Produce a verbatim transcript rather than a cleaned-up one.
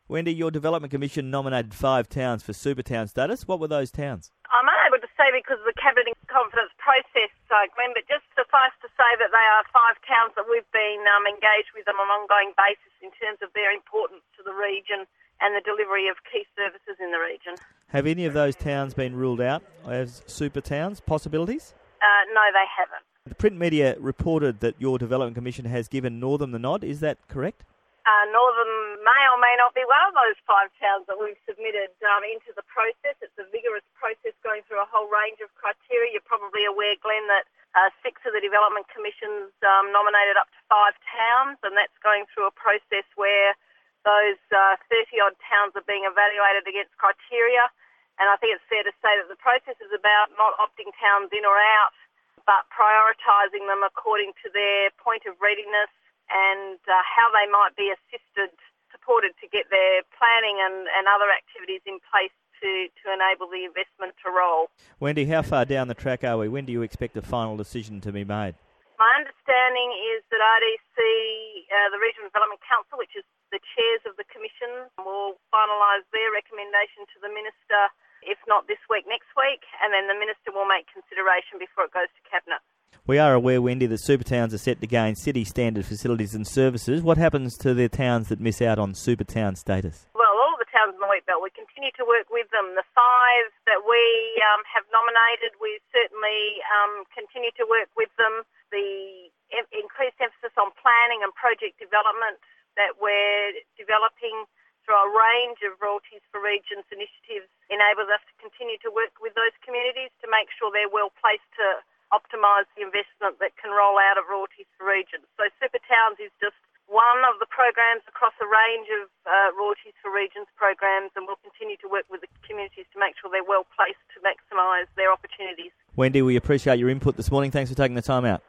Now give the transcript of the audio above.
Wendy, your Development Commission nominated five towns for Supertown status. What were those towns? I'm unable to say because of the Cabinet confidence process, uh, Glenn, but just suffice to say that they are five towns that we've been um, engaged with on an ongoing basis in terms of their importance to the region and the delivery of key services in the region. Have any of those towns been ruled out as super towns, possibilities? Uh, no, they haven't. The print media reported that your Development Commission has given Northam the nod. Is that correct? Uh, Northam may or may not be one of those five towns that we've submitted um, into the process. It's a vigorous process going through a whole range of criteria. You're probably aware, Glenn, that uh, six of the Development Commissions um, nominated up to five towns, and that's going through a process where those uh, thirty-odd towns are being evaluated against criteria. And I think it's fair to say that the process is about not opting towns in or out, but prioritising them according to their point of readiness and uh, how they might be assisted, supported to get their planning and, and other activities in place to, to enable the investment to roll. Wendy, how far down the track are we? When do you expect a final decision to be made? My understanding is that R D C, uh, the Regional Development Council, which is the chairs of the commission, will finalise their recommendation to the Minister, if not this week, next week, and then the Minister will make consideration before it goes to Cabinet. We are aware, Wendy, that supertowns are set to gain city standard facilities and services. What happens to the towns that miss out on supertown status? Well, all the towns in the Wheatbelt, we continue to work with them. The five that we um, have nominated, we certainly um, continue to work with them. The em- increased emphasis on planning and project development that we're developing through a range of Royalties for Regions initiatives enables us to continue to work with those communities to make sure they're well placed to optimise the investment that can roll out of Royalties for Regions. So Supertowns is just one of the programs across a range of uh, Royalties for Regions programs, and we'll continue to work with the communities to make sure they're well placed to maximise their opportunities. Wendy, we appreciate your input this morning. Thanks for taking the time out.